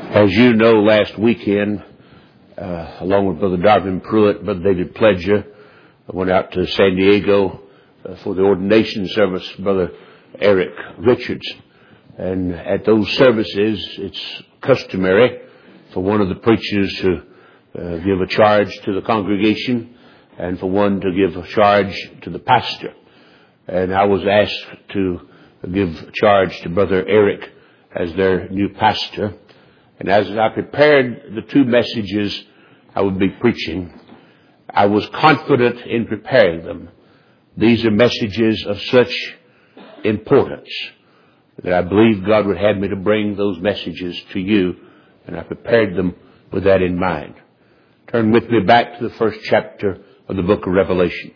As you know, last weekend, along with Brother Darvin Pruitt, Brother David Pledger, I went out to San Diego for the ordination service, Brother Eric Richards. And at those services, it's customary for one of the preachers to give a charge to the congregation and for one to give a charge to the pastor. And I was asked to give charge to Brother Eric as their new pastor. And as I prepared the two messages I would be preaching, I was confident in preparing them. These are messages of such importance that I believe God would have me to bring those messages to you, and I prepared them with that in mind. Turn with me back to the first chapter of the book of Revelation.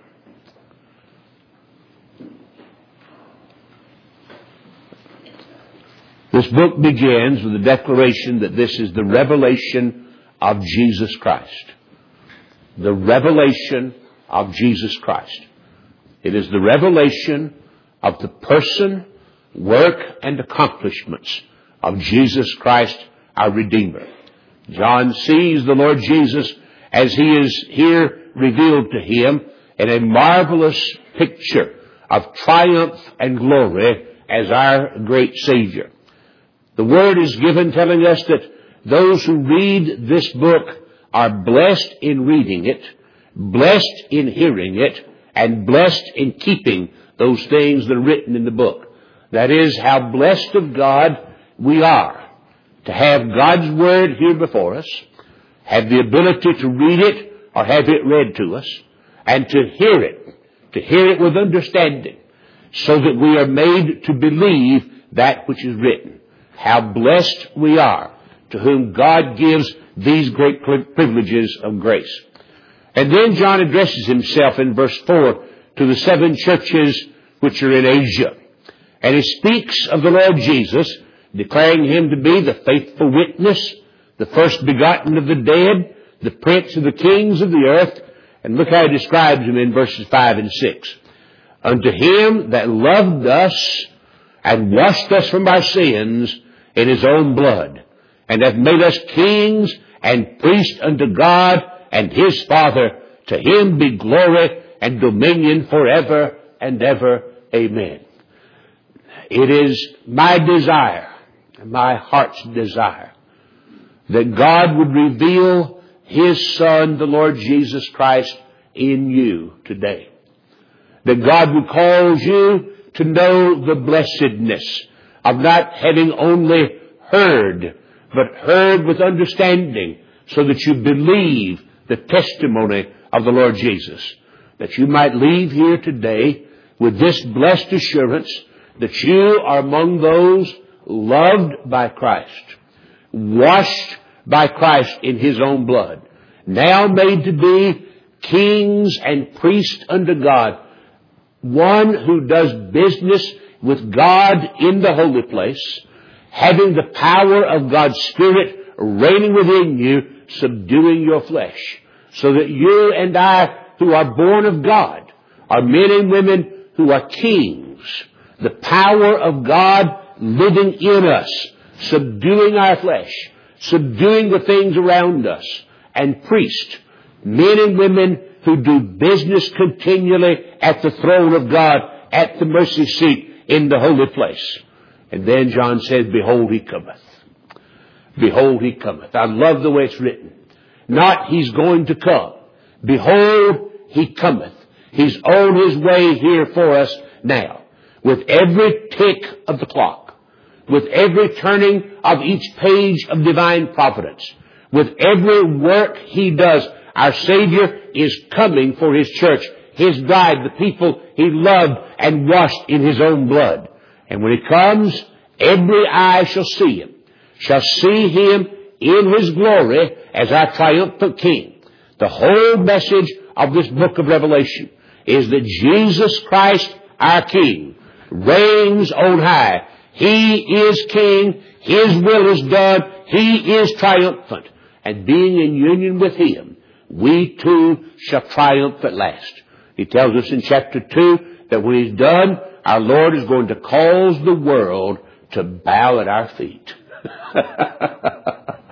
This book begins with a declaration that this is the revelation of Jesus Christ. The revelation of Jesus Christ. It is the revelation of the person, work, and accomplishments of Jesus Christ, our Redeemer. John sees the Lord Jesus as He is here revealed to him in a marvelous picture of triumph and glory as our great Savior. The Word is given telling us that those who read this book are blessed in reading it, blessed in hearing it, and blessed in keeping those things that are written in the book. That is how blessed of God we are to have God's Word here before us, have the ability to read it or have it read to us, and to hear it with understanding, so that we are made to believe that which is written. How blessed we are to whom God gives these great privileges of grace. And then John addresses himself in verse 4 to the 7 churches which are in Asia. And he speaks of the Lord Jesus, declaring Him to be the faithful witness, the first begotten of the dead, the prince of the kings of the earth. And look how he describes Him in verses 5 and 6. Unto Him that loved us and washed us from our sins in His own blood, and hath made us kings and priests unto God and His Father. To Him be glory and dominion forever and ever. Amen. It is my desire, my heart's desire, that God would reveal His Son, the Lord Jesus Christ, in you today. That God would cause you to know the blessedness of not having only heard, but heard with understanding, so that you believe the testimony of the Lord Jesus. That you might leave here today with this blessed assurance that you are among those loved by Christ, washed by Christ in His own blood, now made to be kings and priests unto God, one who does business with God in the holy place, having the power of God's Spirit reigning within you, subduing your flesh, so that you and I, who are born of God, are men and women who are kings, the power of God living in us, subduing our flesh, subduing the things around us, and priests, men and women who do business continually at the throne of God, at the mercy seat, in the holy place. And then John says, behold, He cometh. Behold, He cometh. I love the way it's written. Not He's going to come. Behold, He cometh. He's on His way here for us now. With every tick of the clock, with every turning of each page of divine providence, with every work He does, our Savior is coming for His church, His bride, the people He loved and washed in His own blood. And when He comes, every eye shall see Him in His glory as our triumphant King. The whole message of this book of Revelation is that Jesus Christ, our King, reigns on high. He is King. His will is done. He is triumphant. And being in union with Him, we too shall triumph at last. He tells us in chapter 2 that when He's done, our Lord is going to cause the world to bow at our feet.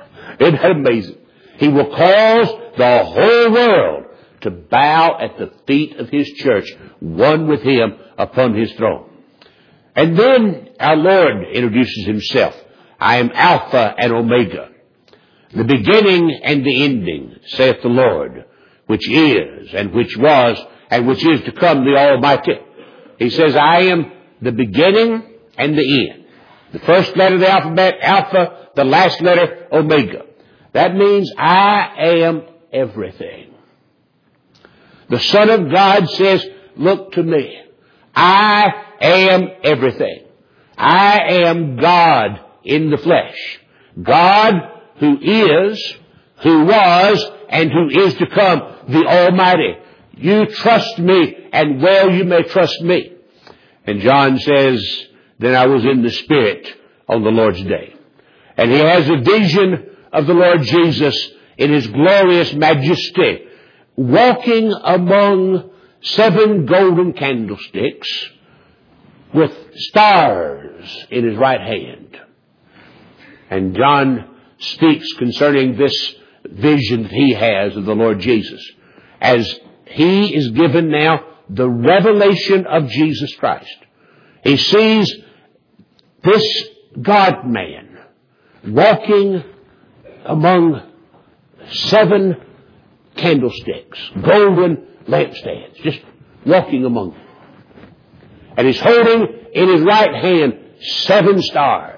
Isn't that amazing? He will cause the whole world to bow at the feet of His church, one with Him upon His throne. And then our Lord introduces Himself. I am Alpha and Omega, the beginning and the ending, saith the Lord, which is and which was and which is to come, the Almighty. He says, I am the beginning and the end. The first letter of the alphabet, Alpha, the last letter, Omega. That means I am everything. The Son of God says, look to me. I am everything. I am God in the flesh. God who is, who was, and who is to come, the Almighty. You trust me, and well you may trust me. And John says, then I was in the Spirit on the Lord's day. And he has a vision of the Lord Jesus in His glorious majesty, walking among 7 golden candlesticks with stars in His right hand. And John speaks concerning this vision that he has of the Lord Jesus, as he is given now the revelation of Jesus Christ. He sees this God-man walking among 7 candlesticks, golden lampstands, just walking among them. And he's holding in his right hand 7 stars.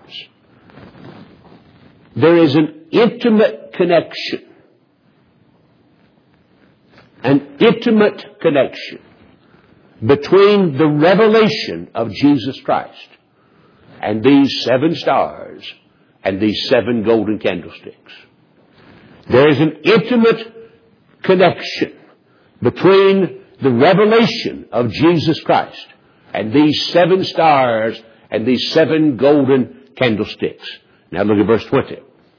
There is an intimate connection. An intimate connection between the revelation of Jesus Christ and these 7 stars and these 7 golden candlesticks. There is an intimate connection between the revelation of Jesus Christ and these 7 stars and these 7 golden candlesticks. Now look at verse 20.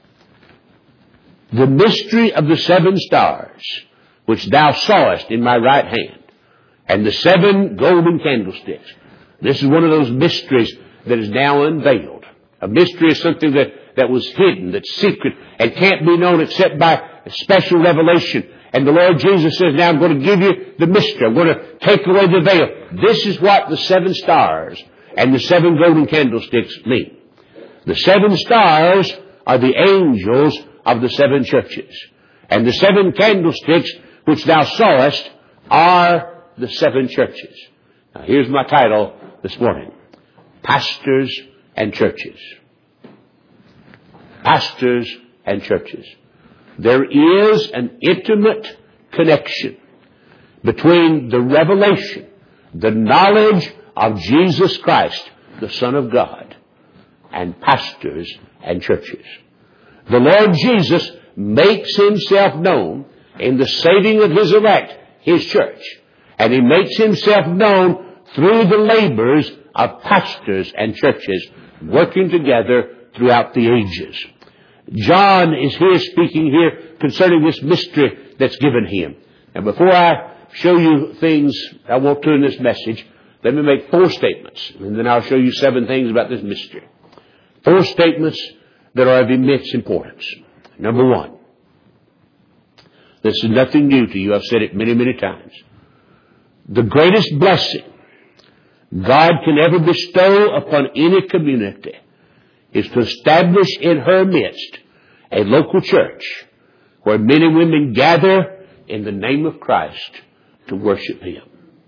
The mystery of the 7 stars, which thou sawest in my right hand, and the 7 golden candlesticks. This is one of those mysteries that is now unveiled. A mystery is something that was hidden, that's secret, and can't be known except by a special revelation. And the Lord Jesus says, now I'm going to give you the mystery. I'm going to take away the veil. This is what the 7 stars and the 7 golden candlesticks mean. The 7 stars are the angels of the 7 churches. And the 7 candlesticks which thou sawest are the 7 churches. Now here's my title this morning. Pastors and Churches. Pastors and Churches. There is an intimate connection between the revelation, the knowledge of Jesus Christ, the Son of God, and pastors and churches. The Lord Jesus makes Himself known in the saving of His elect, His church. And He makes Himself known through the labors of pastors and churches working together throughout the ages. John is here speaking here concerning this mystery that's given him. And before I show you things I want to in this message, let me make 4 statements. And then I'll show you 7 things about this mystery. 4 statements that are of immense importance. Number 1. This is nothing new to you. I've said it many, many times. The greatest blessing God can ever bestow upon any community is to establish in her midst a local church where men and women gather in the name of Christ to worship Him.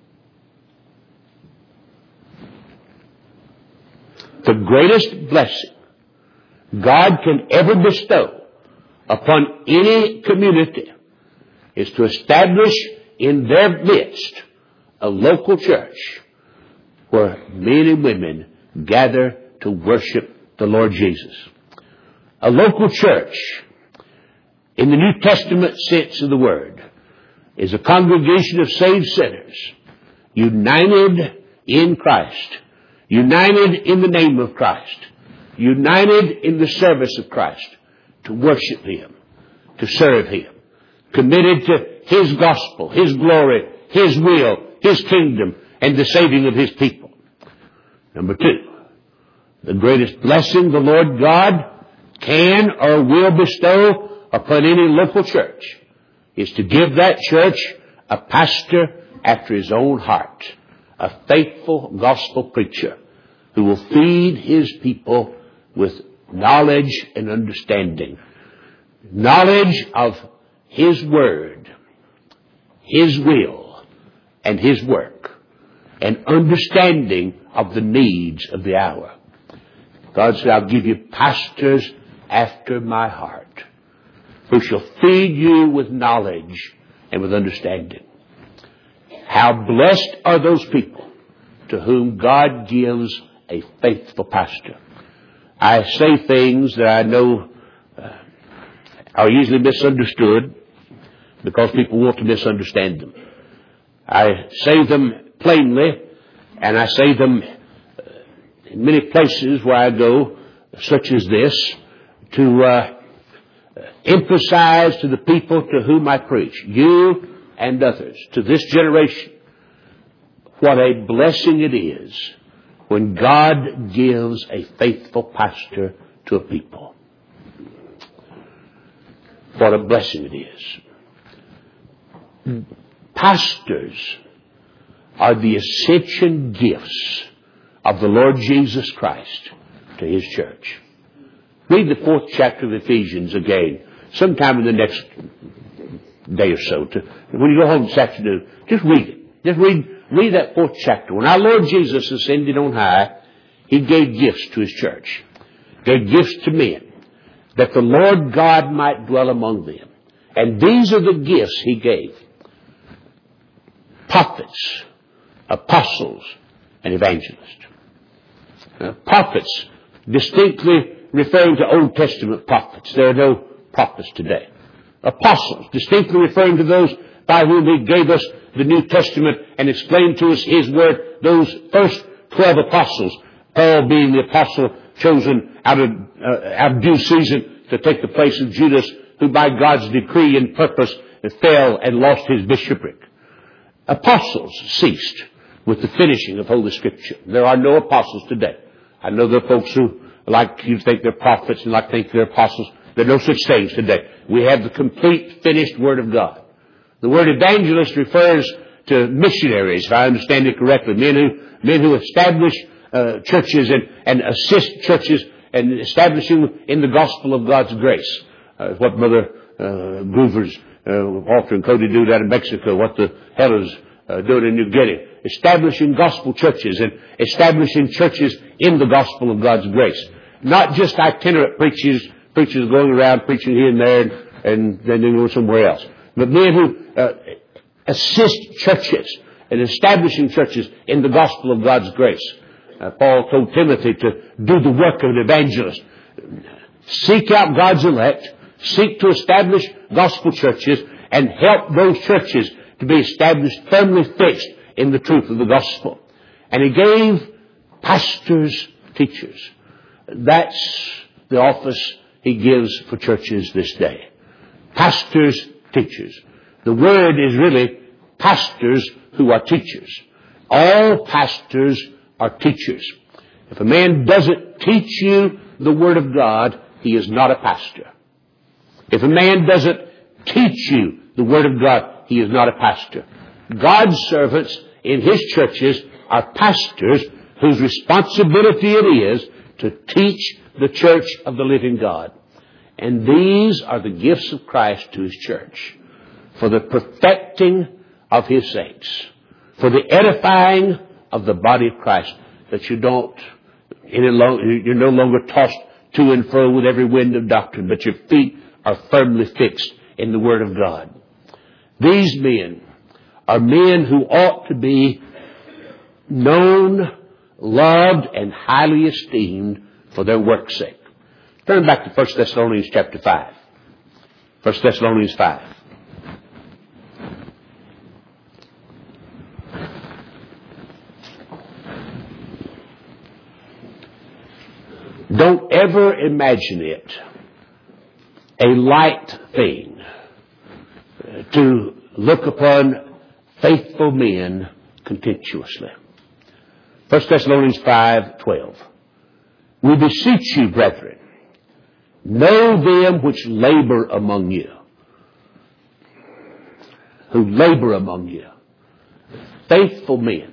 The greatest blessing God can ever bestow upon any community is to establish in their midst a local church where men and women gather to worship the Lord Jesus. A local church, in the New Testament sense of the word, is a congregation of saved sinners united in Christ, united in the name of Christ, united in the service of Christ to worship Him, to serve Him, committed to His gospel, His glory, His will, His kingdom, and the saving of His people. Number 2, the greatest blessing the Lord God can or will bestow upon any local church is to give that church a pastor after his own heart, a faithful gospel preacher who will feed his people with knowledge and understanding. Knowledge of His Word, His will, and His work, and understanding of the needs of the hour. God said, I'll give you pastors after my heart, who shall feed you with knowledge and with understanding. How blessed are those people to whom God gives a faithful pastor. I say things that I know are easily misunderstood because people want to misunderstand them. I say them plainly, and I say them in many places where I go, such as this, to emphasize to the people to whom I preach, you and others, to this generation, what a blessing it is when God gives a faithful pastor to a people. What a blessing it is. Pastors are the ascension gifts of the Lord Jesus Christ to His church. Read the 4th chapter of Ephesians again, sometime in the next day or so. When you go home this afternoon, just read it. Just read that 4th chapter. When our Lord Jesus ascended on high, He gave gifts to His church. Gave gifts to men, that the Lord God might dwell among them. And these are the gifts He gave. Prophets, apostles, and evangelists. Prophets, distinctly referring to Old Testament prophets. There are no prophets today. Apostles, distinctly referring to those by whom He gave us the New Testament and explained to us His Word. Those first 12 apostles, Paul being the apostle chosen out of due season to take the place of Judas, who by God's decree and purpose fell and lost his bishopric. Apostles ceased with the finishing of Holy Scripture. There are no apostles today. I know there are folks who like to think they're prophets and like to think they're apostles. There are no such things today. We have the complete, finished Word of God. The word evangelist refers to missionaries, if I understand it correctly, men who establish churches and assist churches and establishing in the gospel of God's grace. What Mother Groover's Walter and Cody do down in Mexico, what the Hellas do in New Guinea. Establishing gospel churches and establishing churches in the gospel of God's grace. Not just itinerant preachers going around preaching here and there and then they go somewhere else. But men who assist churches and establishing churches in the gospel of God's grace. Paul told Timothy to do the work of an evangelist. Seek out God's elect, seek to establish gospel churches, and help those churches to be established firmly fixed in the truth of the gospel. And He gave pastors, teachers. That's the office He gives for churches this day. Pastors, teachers. The word is really pastors who are teachers. All pastors are teachers. If a man doesn't teach you the Word of God, he is not a pastor. If a man doesn't teach you the Word of God, he is not a pastor. God's servants in His churches are pastors whose responsibility it is to teach the church of the living God. And these are the gifts of Christ to His church for the perfecting of His saints, for the edifying of the body of Christ, that you're no longer tossed to and fro with every wind of doctrine, but your feet are firmly fixed in the Word of God. These men are men who ought to be known, loved, and highly esteemed for their work's sake. Turn back to 1 Thessalonians chapter 5. 1 Thessalonians 5. Don't ever imagine it a light thing to look upon faithful men contemptuously. 1 Thessalonians 5:12. We beseech you, brethren, Know them which labor among you. Who labor among you. Faithful men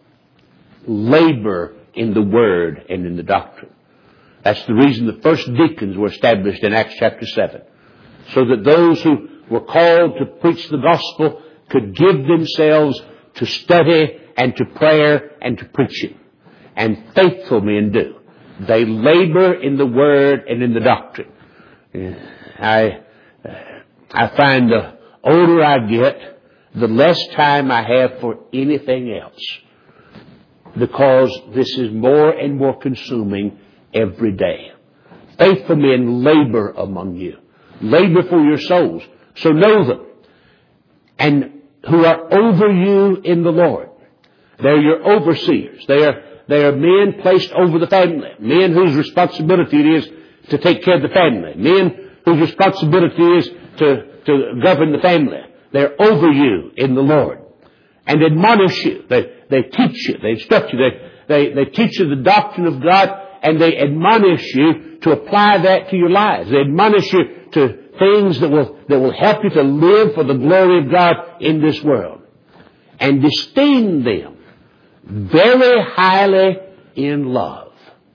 labor in the Word and in the doctrine. That's the reason the first deacons were established in Acts chapter 7. So that those who were called to preach the gospel could give themselves to study and to prayer and to preaching. And faithful men do. They labor in the Word and in the doctrine. I find the older I get, the less time I have for anything else. Because this is more and more consuming every day. Faithful men labor among you. Labor for your souls. So know them. And who are over you in the Lord. They're your overseers. They are men placed over the family. Men whose responsibility it is to take care of the family. Men whose responsibility is to govern the family. They're over you in the Lord. And admonish you. They teach you. They instruct you. They teach you the doctrine of God, and they admonish you to apply that to your lives. They admonish you to things that will help you to live for the glory of God in this world. And esteem them very highly in love.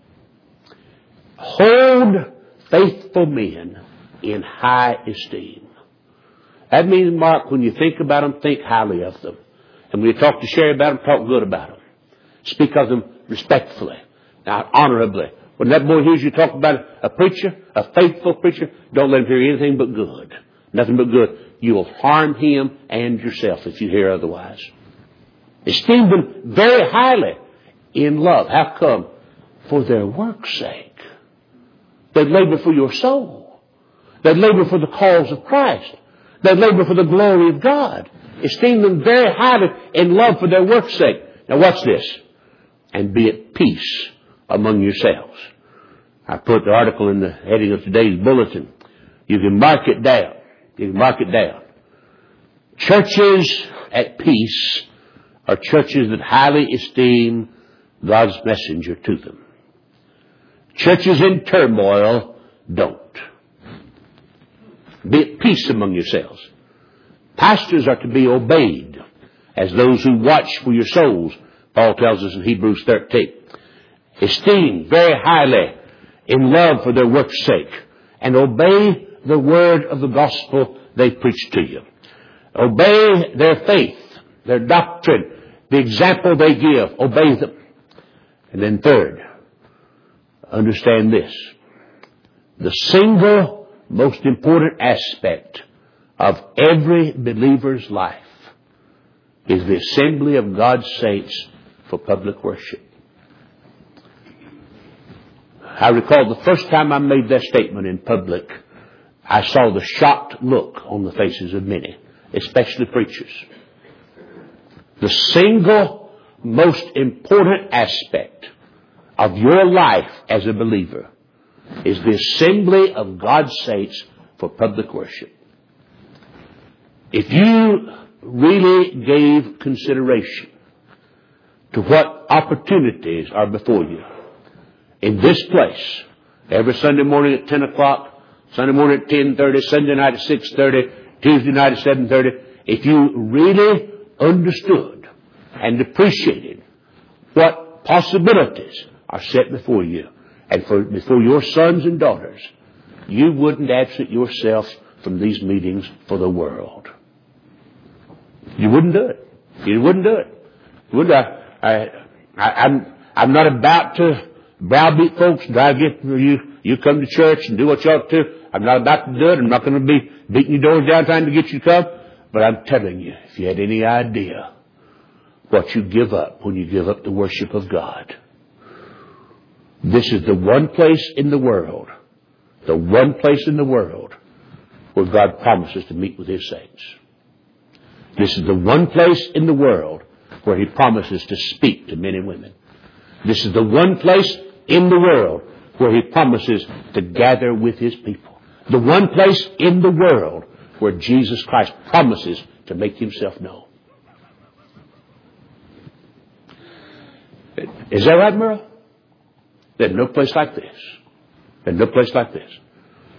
Hold faithful men in high esteem. That means, Mark, when you think about them, think highly of them. And when you talk to Sherry about them, talk good about them. Speak of them respectfully. Now, honorably. When that boy hears you talk about a preacher, a faithful preacher, don't let him hear anything but good. Nothing but good. You will harm him and yourself if you hear otherwise. Esteem them very highly in love. How come? For their work's sake. They labor for your soul. They labor for the cause of Christ. They labor for the glory of God. Esteem them very highly in love for their work's sake. Now watch this. And be at peace among yourselves. I put the article in the heading of today's bulletin. You can mark it down. You can mark it down. Churches at peace are churches that highly esteem God's messenger to them. Churches in turmoil don't. Be at peace among yourselves. Pastors are to be obeyed as those who watch for your souls, Paul tells us in Hebrews 13. Esteem very highly in love for their work's sake, and obey the word of the gospel they preach to you. Obey their faith, their doctrine, the example they give. Obey them. And then third, understand this. The single most important aspect of every believer's life is the assembly of God's saints for public worship. I recall the first time I made that statement in public, I saw the shocked look on the faces of many, especially preachers. The single most important aspect of your life as a believer is the assembly of God's saints for public worship. If you really gave consideration to what opportunities are before you in this place, every Sunday morning at 10 o'clock, Sunday morning at 10:30, Sunday night at 6:30, Tuesday night at 7:30, if you really understood and appreciated what possibilities are set before you and before your sons and daughters, you wouldn't absent yourself from these meetings for the world. You wouldn't do it. You wouldn't do it. Would I? I'm not about to browbeat folks, drive you come to church and do what you ought to. I'm not about to do it. I'm not going to be beating your doors down trying to get you to come. But I'm telling you, if you had any idea what you give up when you give up the worship of God, this is the one place in the world where God promises to meet with His saints. This is the one place in the world where He promises to speak to men and women. This is the one place in the world where He promises to gather with His people. The one place in the world where Jesus Christ promises to make Himself known. Is that right, Merle? There's no place like this. There's no place like this.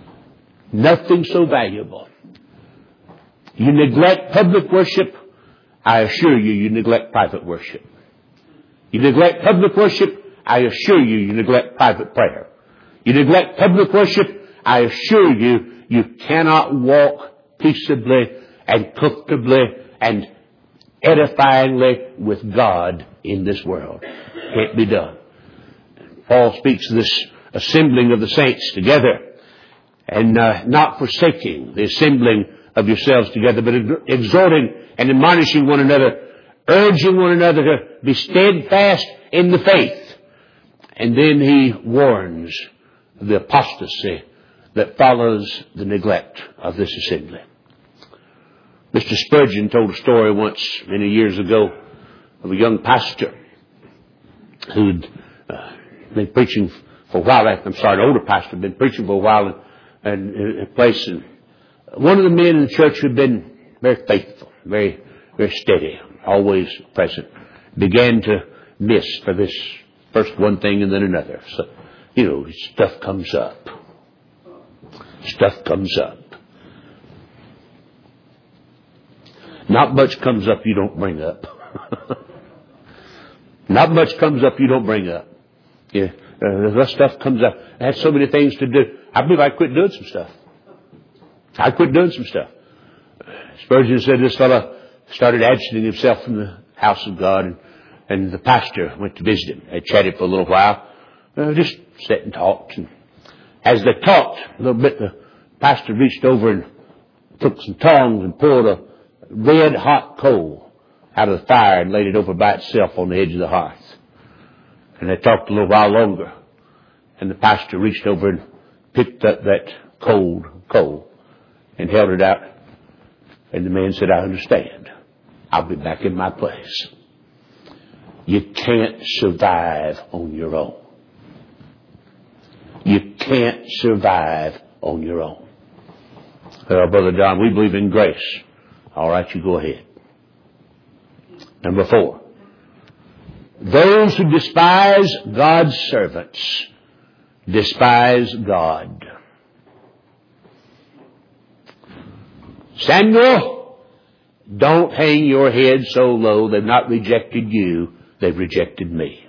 Nothing so valuable. You neglect public worship, I assure you, you neglect private worship. You neglect public worship, I assure you, you neglect private prayer. You neglect public worship, I assure you, you cannot walk peaceably and comfortably and edifyingly with God in this world. Can't be done. Paul speaks of this assembling of the saints together and not forsaking the assembling of yourselves together, but exhorting and admonishing one another, urging one another to be steadfast in the faith. And then he warns of the apostasy that follows the neglect of this assembly. Mr. Spurgeon told a story once, many years ago, of a young pastor who'd been preaching for a while. An older pastor had been preaching for a while in a place. And one of the men in the church who had been very faithful, very, very steady, always present, began to miss for this first one thing and then another. So, stuff comes up. Stuff comes up. Not much comes up you don't bring up. Not much comes up you don't bring up. Yeah, that stuff comes up. I had so many things to do. I believe I quit doing some stuff. Spurgeon said this fellow started absenting himself from the house of God, and the pastor went to visit him. They chatted for a little while, just sat and talked. And as they talked a little bit, the pastor reached over and took some tongs and poured a red hot coal out of the fire and laid it over by itself on the edge of the hearth. And they talked a little while longer, and the pastor reached over and picked up that cold coal and held it out. And the man said, I understand. I'll be back in my place. You can't survive on your own. You can't survive on your own. Well, Brother Don, we believe in grace. All right, you go ahead. Number 4. Those who despise God's servants despise God. Samuel, don't hang your head so low. They've not rejected you. They've rejected me.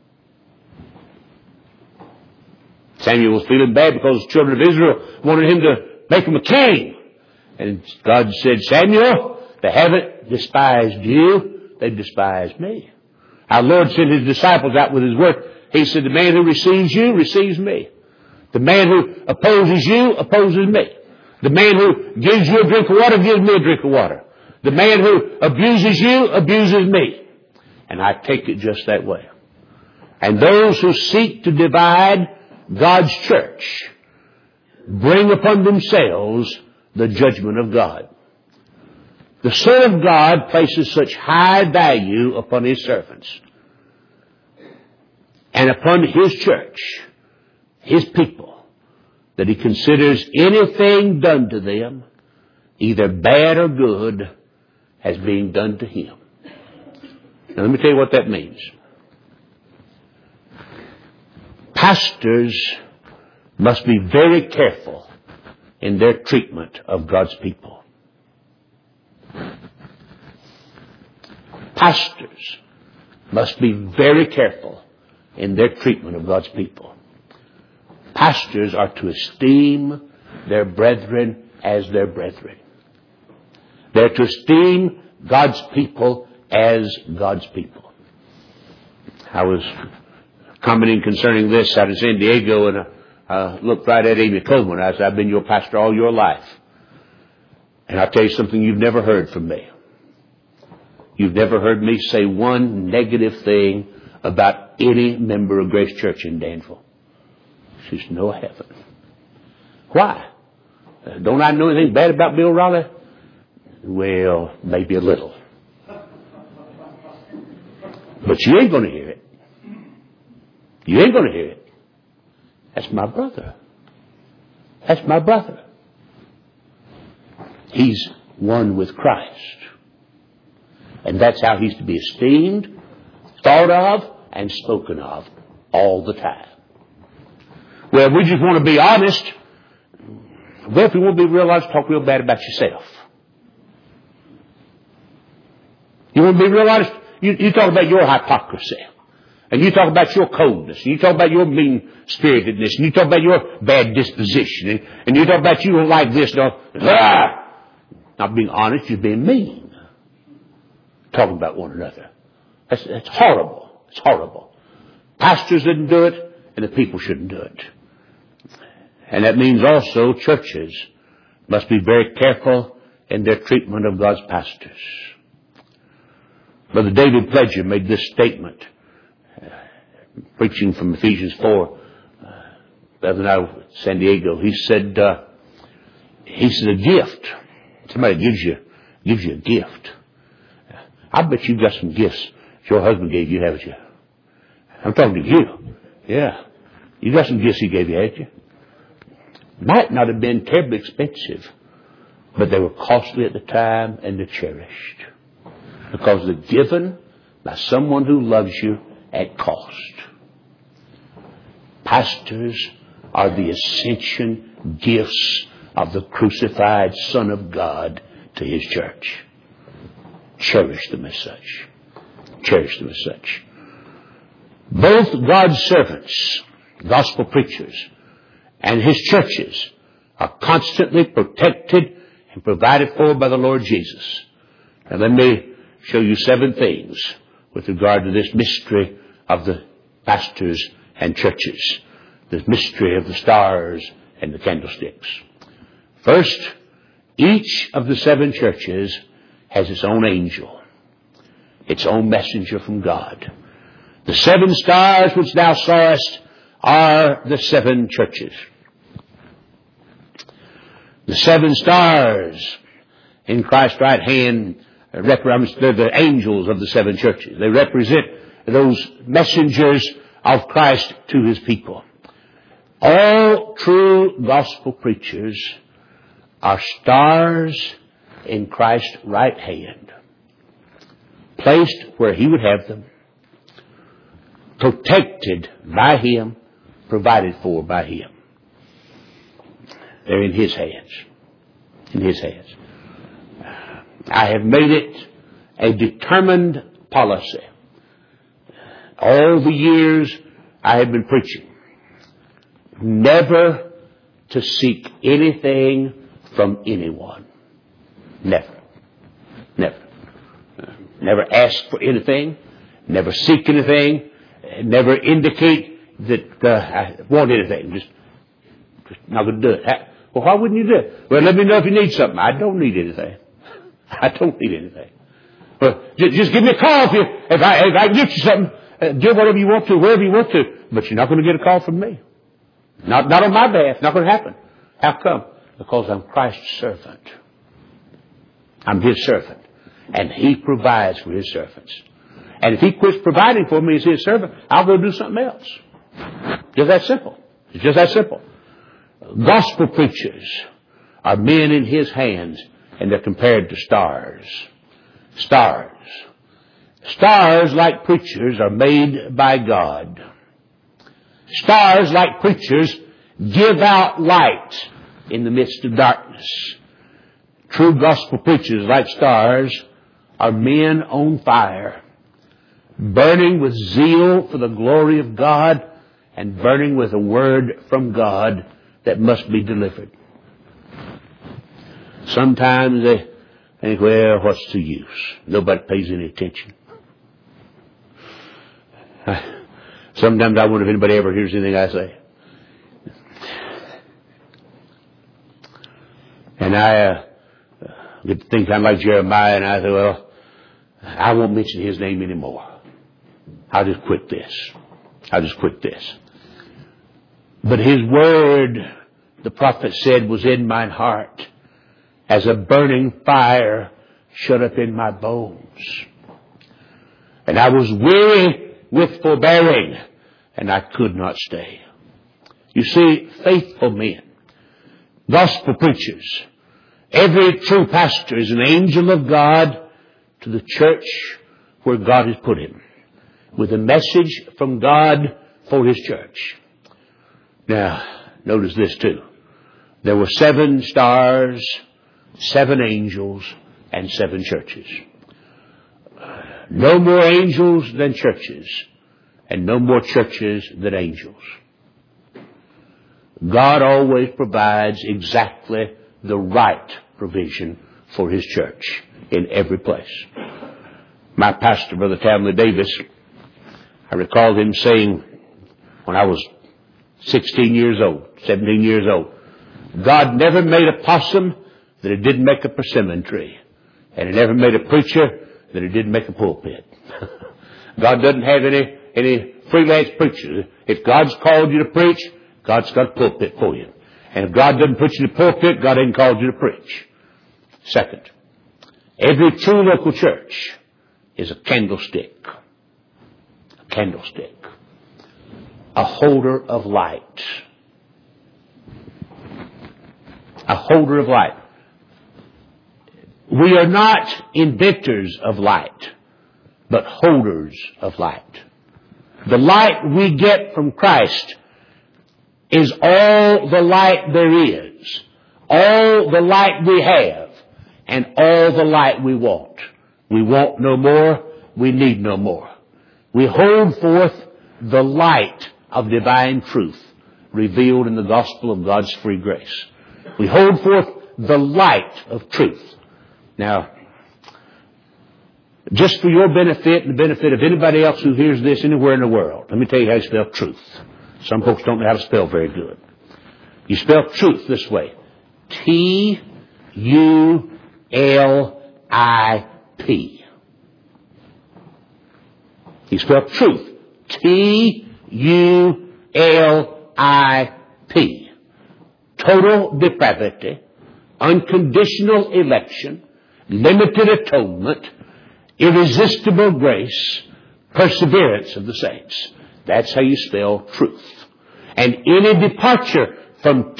Samuel was feeling bad because the children of Israel wanted him to make him a king. And God said, Samuel, they haven't despised you. They've despised me. Our Lord sent His disciples out with His word. He said, the man who receives you, receives me. The man who opposes you, opposes me. The man who gives you a drink of water, gives me a drink of water. The man who abuses you, abuses me. And I take it just that way. And those who seek to divide God's church bring upon themselves the judgment of God. The Son of God places such high value upon His servants and upon His church, His people, that He considers anything done to them, either bad or good, as being done to Him. Now let me tell you what that means. Pastors must be very careful in their treatment of God's people. Pastors must be very careful in their treatment of God's people. Pastors are to esteem their brethren as their brethren. They're to esteem God's people as God's people. I was commenting concerning this out of San Diego, and I looked right at Amy Coleman. I said, I've been your pastor all your life. And I'll tell you something you've never heard from me. You've never heard me say one negative thing about any member of Grace Church in Danville. She said, no, I haven't. Why? Don't I know anything bad about Bill Raleigh? Well, maybe a little. But you ain't going to hear it. You ain't going to hear it. That's my brother. That's my brother. He's one with Christ. And that's how he's to be esteemed, thought of, and spoken of all the time. Well, we just want to be honest. Well, if you want to be real honest, talk real bad about yourself. You want to be real honest? You talk about your hypocrisy. And you talk about your coldness. And you talk about your mean-spiritedness. And you talk about your bad disposition. And you talk about you don't like this. Not being honest, you're being mean. Talking about one another. That's horrible. It's horrible. Pastors didn't do it, and the people shouldn't do it. And that means also churches must be very careful in their treatment of God's pastors. Brother David Pledger made this statement, preaching from Ephesians 4, the other night in San Diego. He said, a gift. Somebody gives you a gift. I bet you've got some gifts your husband gave you, haven't you? I'm talking to you. Yeah. You got some gifts he gave you, haven't you? Might not have been terribly expensive, but they were costly at the time and they're cherished. Because they're given by someone who loves you at cost. Pastors are the ascension gifts of the crucified Son of God to His church. Cherish them as such. Cherish them as such. Both God's servants, gospel preachers, and His churches are constantly protected and provided for by the Lord Jesus. Now let me show you 7 things with regard to this mystery of the pastors and churches. This mystery of the stars and the candlesticks. First, each of the 7 churches has its own angel, its own messenger from God. The 7 stars which thou sawest are the 7 churches. The 7 stars in Christ's right hand they're the angels of the 7 churches. They represent those messengers of Christ to His people. All true gospel preachers are stars in Christ's right hand, placed where He would have them, protected by Him, provided for by Him. They're in His hands. In His hands. I have made it a determined policy all the years I have been preaching, never to seek anything from anyone. Never. Never. Never ask for anything, never seek anything, never indicate that I want anything. Just not going to do it. Well, why wouldn't you do it? Well, let me know if you need something. I don't need anything. I don't need anything. Well, just give me a call if I can get you something. Do whatever you want to, wherever you want to. But you're not going to get a call from me. Not on my behalf. Not going to happen. How come? Because I'm Christ's servant. I'm His servant. And He provides for His servants. And if He quits providing for me as His servant, I'll go do something else. Just that simple. It's just that simple. Gospel preachers are men in His hands, and they're compared to stars. Stars. Stars, like preachers, are made by God. Stars, like preachers, give out light in the midst of darkness. True gospel preachers, like stars, are men on fire, burning with zeal for the glory of God and burning with a word from God that must be delivered. Sometimes they think, well, what's the use? Nobody pays any attention. Sometimes I wonder if anybody ever hears anything I say. And I get to think I'm like Jeremiah, and I say, well, I won't mention his name anymore. I'll just quit this. I'll just quit this. But his word, the prophet said, was in mine heart as a burning fire shut up in my bones. And I was weary with forbearing, and I could not stay. You see, faithful men, gospel preachers, every true pastor is an angel of God to the church where God has put him, with a message from God for His church. Now, notice this too. There were 7 stars, 7 angels, and 7 churches. No more angels than churches, and no more churches than angels. God always provides exactly the right provision for His church in every place. My pastor, Brother Tamley Davis, I recall him saying when I was 16 years old, 17 years old, God never made a possum that He didn't make a persimmon tree. And He never made a preacher that He didn't make a pulpit. God doesn't have any freelance preachers. If God's called you to preach, God's got a pulpit for you. And if God doesn't put you to pulpit, God ain't called you to preach. Second, every true local church is a candlestick. A candlestick. A holder of light. A holder of light. We are not inventors of light, but holders of light. The light we get from Christ is all the light there is, all the light we have, and all the light we want. We want no more, we need no more. We hold forth the light of divine truth revealed in the gospel of God's free grace. We hold forth the light of truth. Now, just for your benefit and the benefit of anybody else who hears this anywhere in the world, let me tell you how you spell truth. Some folks don't know how to spell very good. You spell truth this way. T-U-L-I-P. You spell truth. T-U-L-I-P. Total depravity, unconditional election, limited atonement, irresistible grace, perseverance of the saints. That's how you spell truth. And any departure from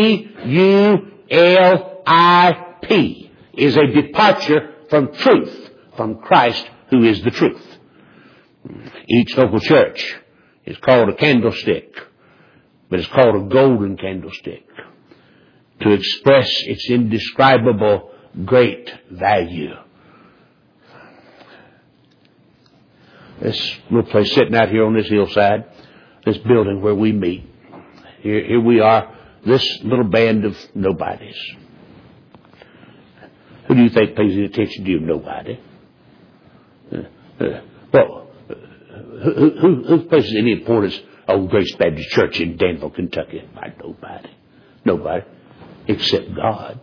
T-U-L-I-P is a departure from truth, from Christ who is the truth. Each local church is called a candlestick, but it's called a golden candlestick to express its indescribable great value. This little place sitting out here on this hillside, this building where we meet. Here we are, this little band of nobodies. Who do you think pays any attention to you? Nobody. Well, who places any importance on Grace Baptist Church in Danville, Kentucky? By nobody. Nobody. Except God.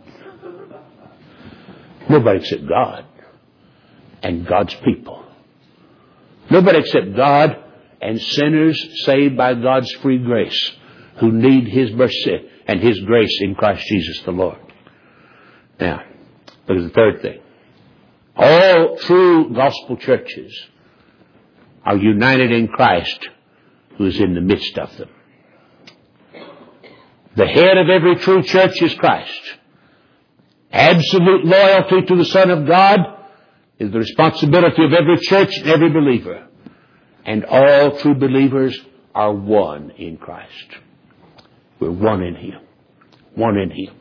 Nobody except God and God's people. Nobody except God and sinners saved by God's free grace who need His mercy and His grace in Christ Jesus the Lord. Now, look at the third thing. All true gospel churches are united in Christ who is in the midst of them. The head of every true church is Christ. Absolute loyalty to the Son of God is the responsibility of every church and every believer. And all true believers are one in Christ. We're one in Him. One in Him.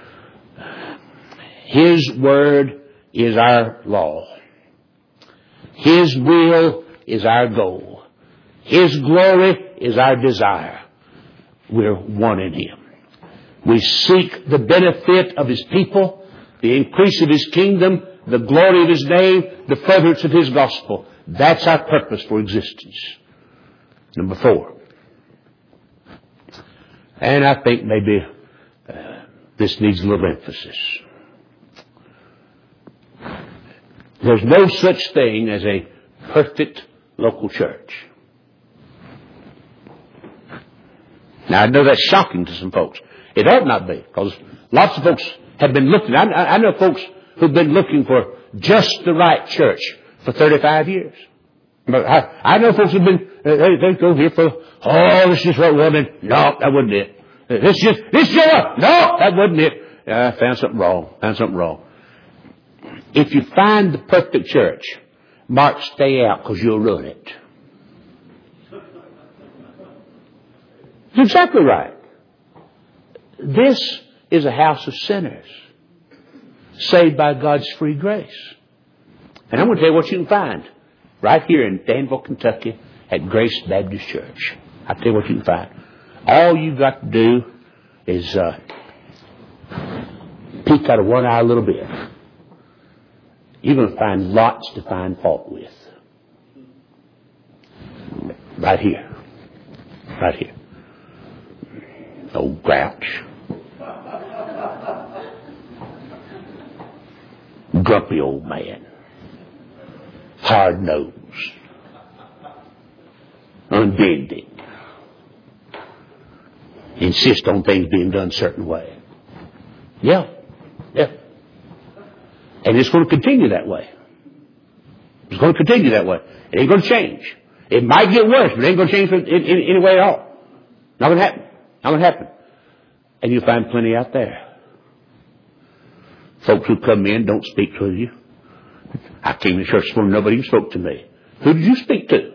His word is our law. His will is our goal. His glory is our desire. We're one in Him. We seek the benefit of His people, the increase of His kingdom, the glory of His name, the furtherance of His gospel. That's our purpose for existence. Number 4. And I think maybe this needs a little emphasis. There's no such thing as a perfect local church. Now, I know that's shocking to some folks. It ought not be, because lots of folks have been looking. I know folks who've been looking for just the right church for 35 years. But I know folks who've been, they go here for, this is just what we wanted. No, that wasn't it. This is what, no, that wasn't it. I found something wrong. If you find the perfect church, mark stay out because you'll ruin it. That's exactly right. This is a house of sinners saved by God's free grace. And I'm going to tell you what you can find right here in Danville, Kentucky at Grace Baptist Church. I'll tell you what you can find. All you've got to do is peek out of one eye a little bit. You're going to find lots to find fault with. Right here. Right here. Old grouch. Grumpy old man. Hard-nosed. Unbending. Insist on things being done a certain way. Yeah. And it's going to continue that way. It's going to continue that way. It ain't going to change. It might get worse, but it ain't going to change in any way at all. Not going to happen. Not going to happen. And you'll find plenty out there. Folks who come in don't speak to you. I came to church this morning, nobody even spoke to me. Who did you speak to?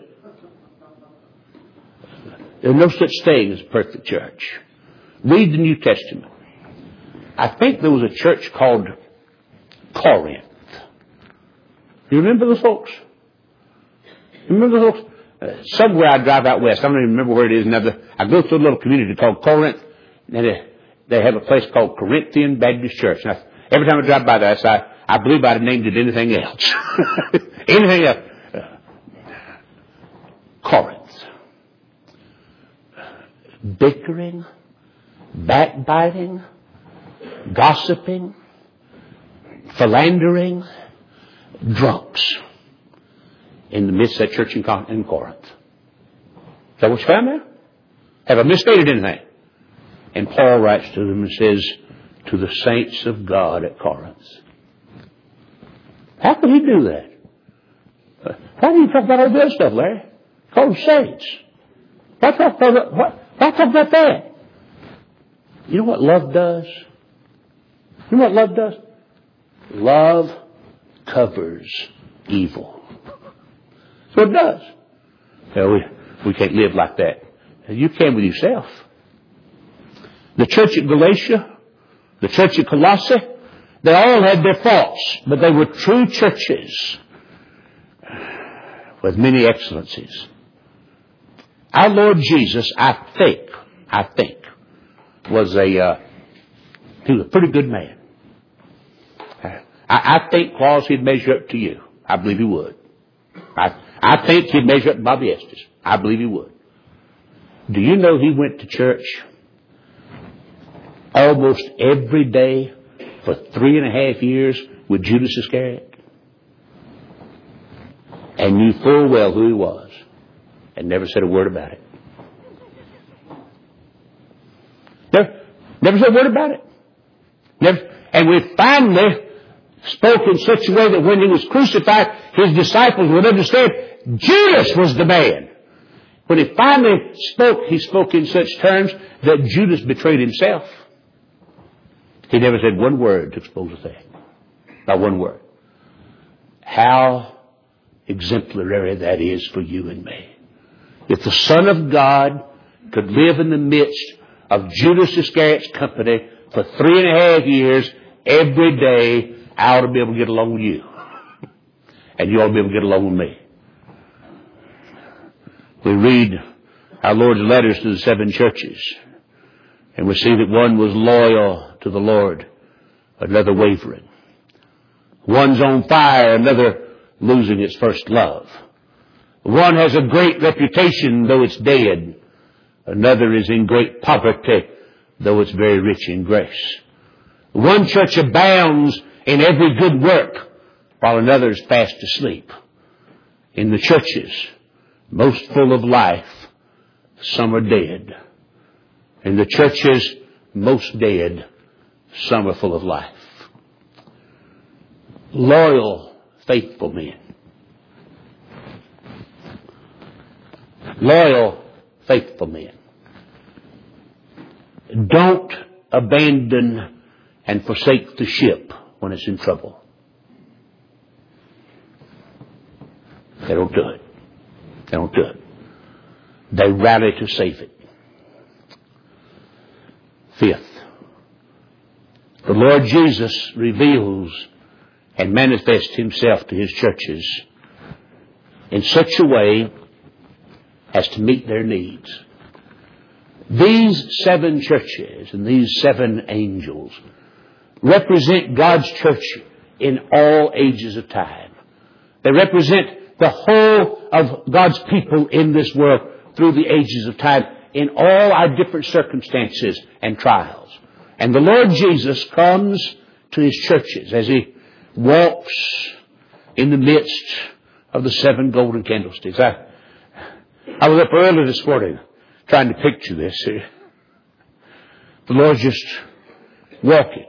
There's no such thing as a perfect church. Read the New Testament. I think there was a church called Corinth. Do you remember those folks? Remember those folks? Somewhere I drive out west. I don't even remember where it is now. I go to a little community called Corinth, and they have a place called Corinthian Baptist Church. Now, every time I drive by that, I believe I'd have named it anything else. Anything else. Corinth. Bickering, backbiting, gossiping, philandering, drunks in the midst of that church in Corinth. Is that what you found there? Have I misstated anything? And Paul writes to them and says, to the saints of God at Corinth. How could he do that? Why do you talk about all this stuff, Larry? Call them saints. Why talk about that? You know what love does? You know what love does? Love covers evil. That's what it does. Well, we can't live like that. You can with yourself. The church at Galatia, the church at Colossae, they all had their faults, but they were true churches with many excellencies. Our Lord Jesus, I think, was he was a pretty good man. I think Claus he'd measure up to you. I believe he would. I think he'd measure up to Bobby Estes. I believe he would. Do you know he went to church almost every day for 3.5 years with Judas Iscariot? And knew full well who he was and never said a word about it. Never said a word about it. And we finally spoke in such a way that when he was crucified, his disciples would understand Judas was the man. When he finally spoke, he spoke in such terms that Judas betrayed himself. He never said one word to expose a thing. Not one word. How exemplary that is for you and me. If the Son of God could live in the midst of Judas Iscariot's company for 3.5 years, every day, I ought to be able to get along with you. And you ought to be able to get along with me. We read our Lord's letters to the 7 churches, and we see that one was loyal to the Lord, another wavering. One's on fire, another losing its first love. One has a great reputation, though it's dead. Another is in great poverty, though it's very rich in grace. One church abounds in every good work, while another is fast asleep. In the churches most full of life, some are dead. In the churches most dead, some are full of life. Loyal, faithful men. Loyal, faithful men. Don't abandon and forsake the ship when it's in trouble. They don't do it. They don't do it. They rally to save it. Fifth, The Lord Jesus reveals and manifests Himself to His churches in such a way as to meet their needs. These 7 churches and these 7 angels represent God's church in all ages of time. They represent the whole of God's people in this world through the ages of time in all our different circumstances and trials. And the Lord Jesus comes to His churches as He walks in the midst of the 7 golden candlesticks. I was up early this morning trying to picture this. The Lord's just walking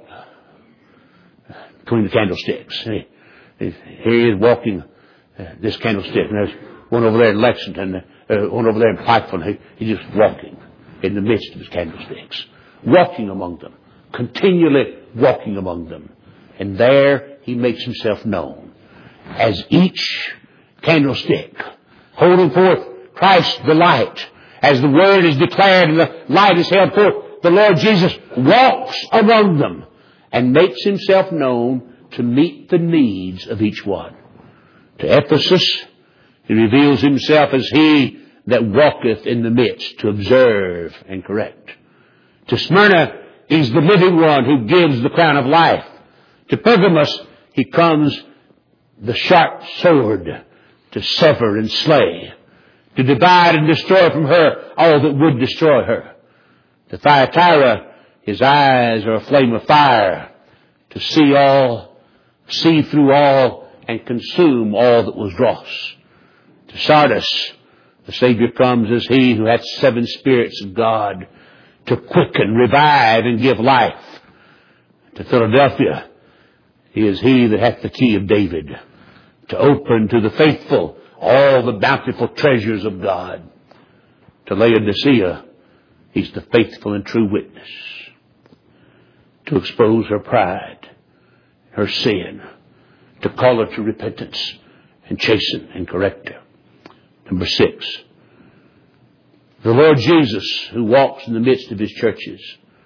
between the candlesticks. Here He is walking this candlestick. And there's one over there in Lexington, one over there in Pikeville. He's just walking in the midst of His candlesticks. Walking among them. Continually walking among them. And there He makes Himself known as each candlestick holding forth Christ the light. As the Word is declared and the light is held forth, the Lord Jesus walks among them and makes Himself known to meet the needs of each one. To Ephesus, He reveals Himself as He that walketh in the midst to observe and correct. To Smyrna, He's the living one who gives the crown of life. To Pergamos, He comes the sharp sword to sever and slay. To divide and destroy from her all that would destroy her. To Thyatira, His eyes are a flame of fire to see through all and consume all that was dross. To Sardis, the Savior comes as He who hath 7 spirits of God to quicken, revive, and give life. To Philadelphia, He is He that hath the key of David to open to the faithful all the bountiful treasures of God. To Laodicea, He's the faithful and true witness to expose her pride, her sin, to call her to repentance and chasten and correct her. Number 6, the Lord Jesus, who walks in the midst of His churches,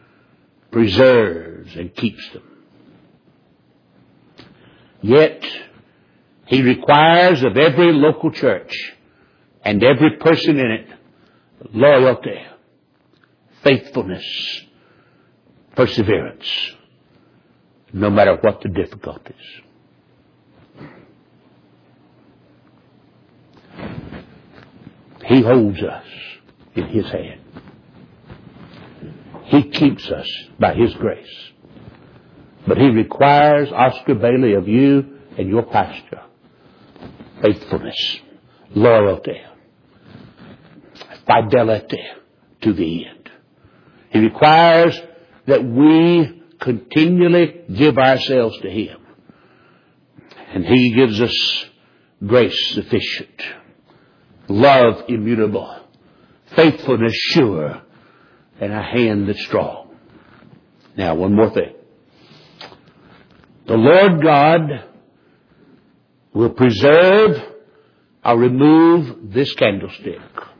preserves and keeps them. Yet, He requires of every local church and every person in it loyalty, faithfulness, perseverance, no matter what the difficulties. He holds us in His hand. He keeps us by His grace. But He requires, Oscar Bailey, of you and your pastor, faithfulness, loyalty, fidelity to the end. He requires that we continually give ourselves to Him. And He gives us grace sufficient, love immutable, faithfulness sure, and a hand that's strong. Now, one more thing. The Lord God will preserve or remove this candlestick.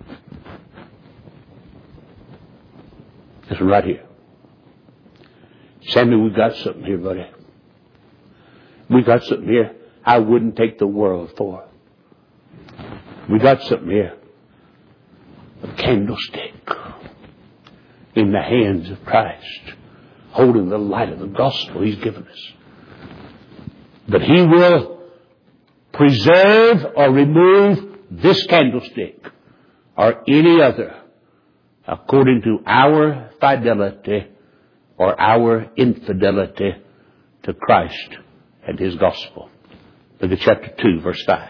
This one right here. Sammy, we've got something here, buddy. We've got something here I wouldn't take the world for. We got something here. A candlestick in the hands of Christ, holding the light of the gospel He's given us. But He will preserve or remove this candlestick or any other according to our fidelity or our infidelity to Christ and His gospel. Look at chapter 2, verse 5.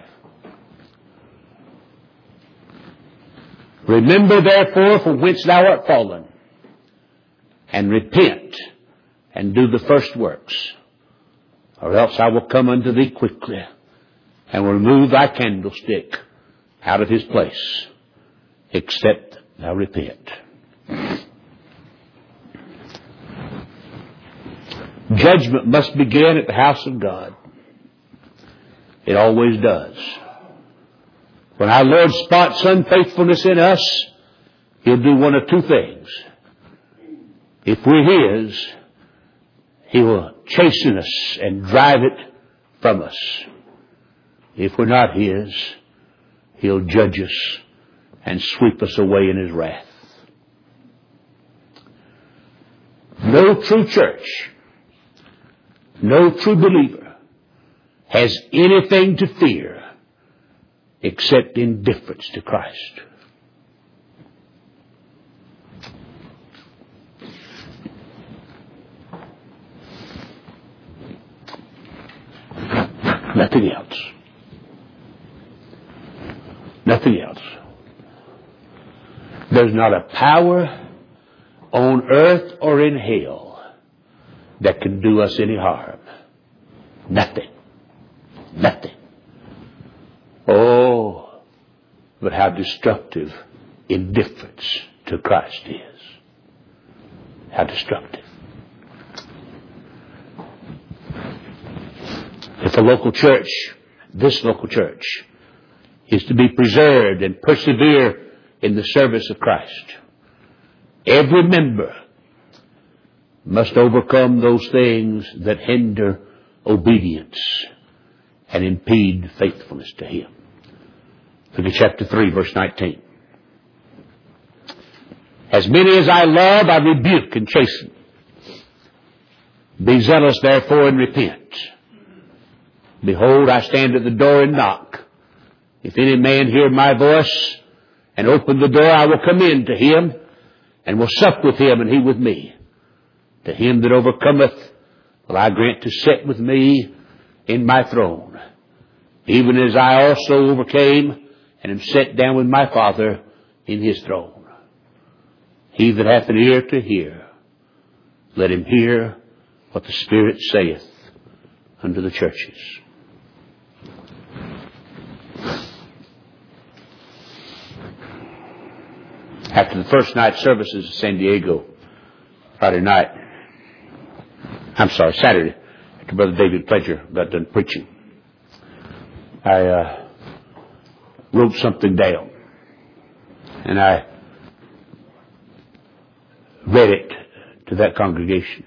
Remember therefore from whence thou art fallen, and repent, and do the first works, or else I will come unto thee quickly, and will remove thy candlestick out of his place, except thou repent. Judgment must begin at the house of God. It always does. When our Lord spots unfaithfulness in us, He'll do one of two things. If we're His, He will chasten us and drive it from us. If we're not His, He'll judge us and sweep us away in His wrath. No true church, no true believer has anything to fear except indifference to Christ. Nothing else. Nothing else. There's not a power on earth or in hell that can do us any harm. Nothing. Nothing. Oh, but how destructive indifference to Christ is. How destructive. If a local church, this local church, is to be preserved and persevere in the service of Christ, every member must overcome those things that hinder obedience and impede faithfulness to Him. Look at chapter 3, verse 19. As many as I love, I rebuke and chasten. Be zealous, therefore, and repent. Behold, I stand at the door and knock. If any man hear my voice and open the door, I will come in to him and will sup with him and he with me. To him that overcometh will I grant to sit with me in my throne, even as I also overcame and am set down with my Father in His throne. He that hath an ear to hear, let him hear what the Spirit saith unto the churches. After the first night services in San Diego, Saturday, after Brother David Pledger got done preaching, I wrote something down, and I read it to that congregation.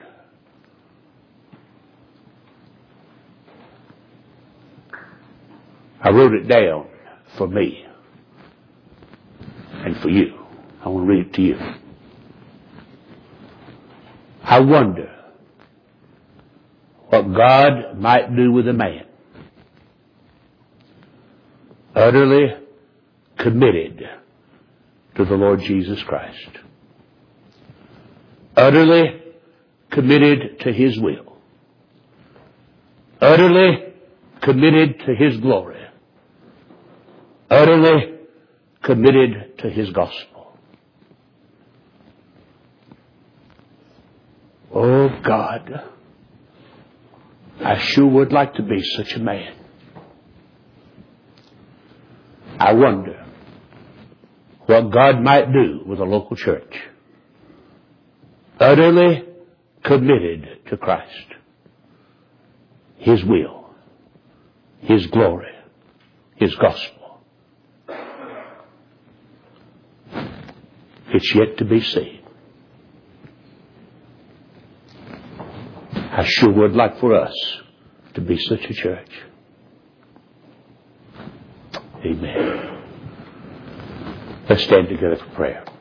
I wrote it down for me and for you. I want to read it to you. I wonder what God might do with a man utterly committed to the Lord Jesus Christ, utterly committed to His will, utterly committed to His glory, utterly committed to His gospel. Oh God, I sure would like to be such a man. I wonder what God might do with a local church utterly committed to Christ, His will, His glory, His gospel. It's yet to be seen. I sure would like for us to be such a church. Amen. Let's stand together for prayer.